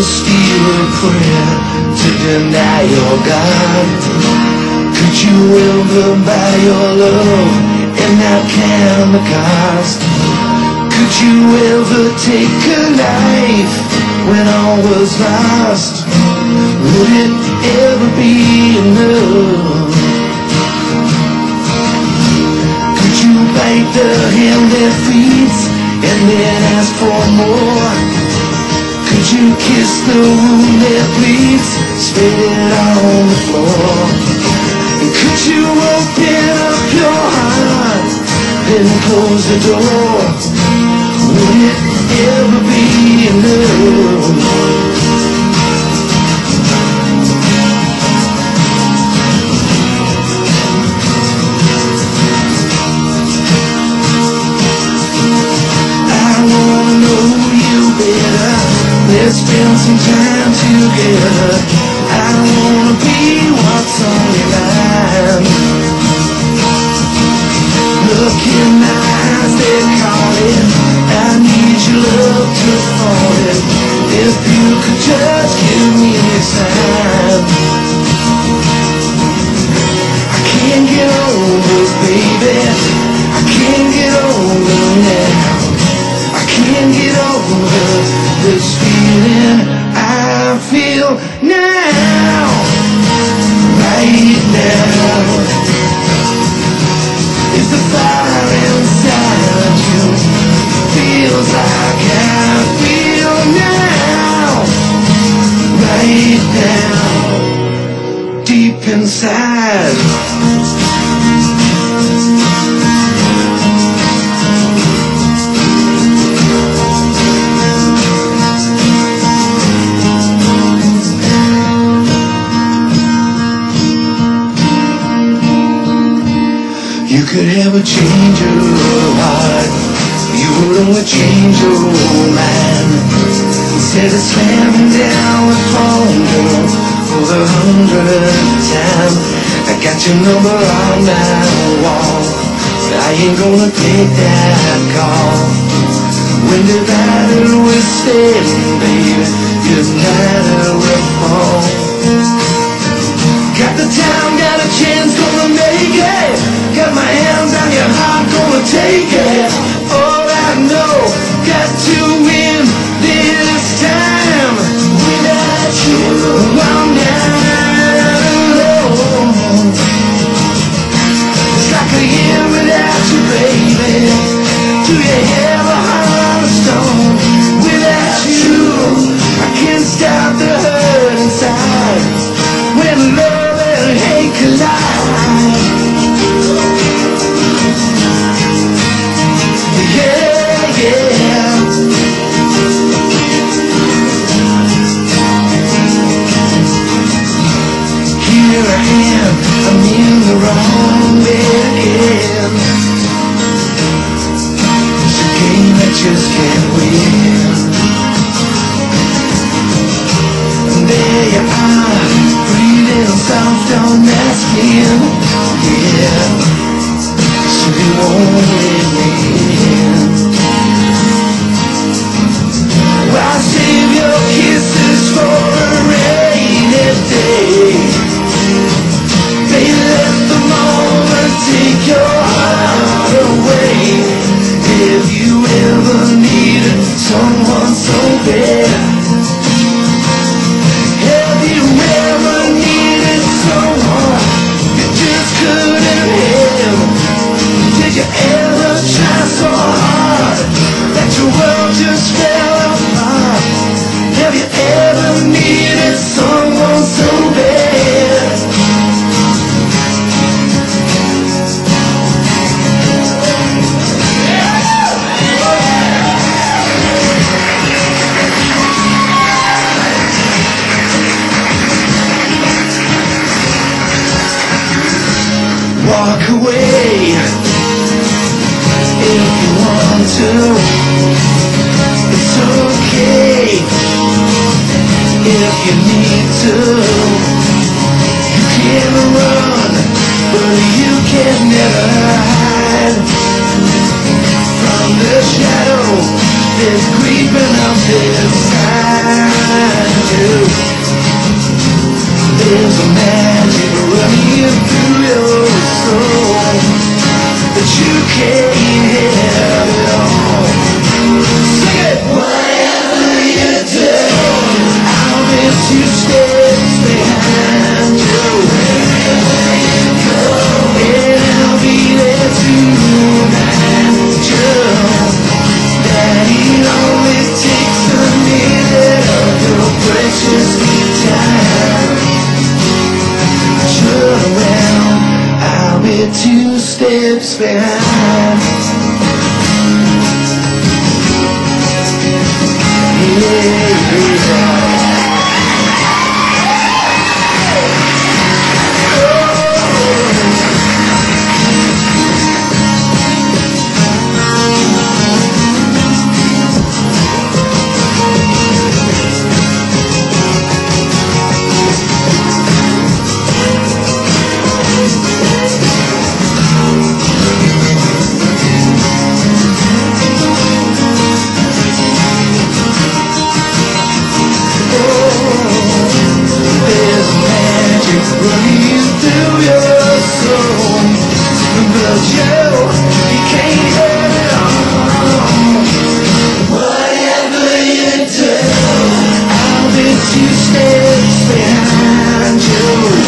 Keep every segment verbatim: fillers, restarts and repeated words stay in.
steal a prayer to deny your God? Could you ever buy your love and not count the cost? Could you ever take a life when all was lost? Would it ever be enough? Could you bite the hand that feeds and then ask for more? Could you kiss the wound that bleeds, spit it on the floor? And could you open up your heart, then close the door? Would it ever be enough? Let's spend some time together. I wanna be what's on your mind. Look in my eyes, they're calling. I need your love to fall in. If you could just give me a sign. I can't get over, baby. I can't get over now. I can't get over this feeling I feel now, right now. If the fire inside you feels like I feel now, right now, deep inside. You could ever change your heart, you would only change your mind. Instead of slamming down the phone door for the hundredth time, I got your number on my wall, but I ain't gonna take that call. When divided we're standing, baby, united we'll fall. Got the time, got a chance, gonna make it. Got my hands on your heart, gonna take it. All I know, got to win this time. Without you, I'm not alone. It's like a year without you, baby. Do you have a heart of stone? Without you, I can't stop the hurt inside. When love and hate collide. Yeah, yeah. Here I am, I'm in the wrong bed again. It's a game I just can't win. And there you are, breathing soft on my skin. Yeah, so you won't let me in. I'll save your kisses for a rainy day. They let the moment take your heart away. If you ever needed someone so bad, have you ever needed someone you just couldn't have? Did you ever try so hard that your world just fell apart? Have you ever needed someone so bad? Walk away if you want to. It's okay if you need to. You can run, but you can never hide from the shadow There's creeping up inside you. There's a magic running through your soul that you can't have it all. Sing it! Whatever you do, I'll be two steps behind you. Wherever you go, and I'll be there to remind you that it only takes a minute of your precious time. Turn around, I'll be two steps behind. Running through your soul, but you, you can't have it all. Whatever you do, I'll be two steps behind you.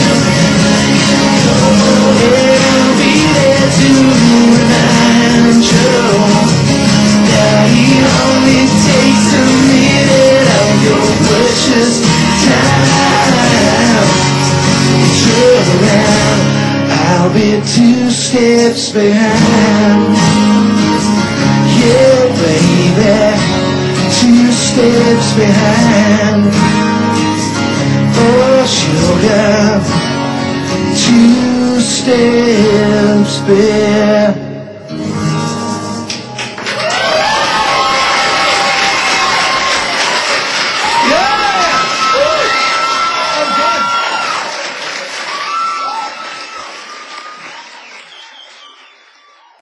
And I'll be there to remind you that it only takes a minute of your precious time. Turn around, I'll be two steps behind. Yeah, baby, two steps behind. Oh, sugar, two steps behind.